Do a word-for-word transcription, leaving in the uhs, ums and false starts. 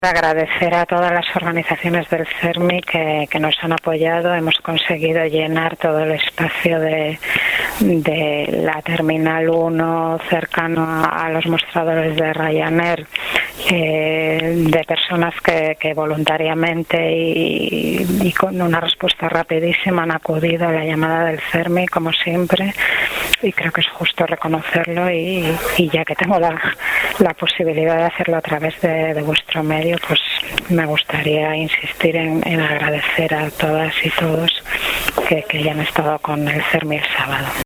Agradecer a todas las organizaciones del CERMI que, que nos han apoyado. Hemos conseguido llenar todo el espacio de, de la Terminal uno cercano a, a los mostradores de Ryanair, eh, de personas que, que voluntariamente y, y con una respuesta rapidísima han acudido a la llamada del CERMI, como siempre, y creo que es justo reconocerlo y, y ya que tengo la, la posibilidad de hacerlo a través de, de vuestro medio, pues me gustaría insistir en, en agradecer a todas y todos que, que hayan estado con el CERMI el sábado.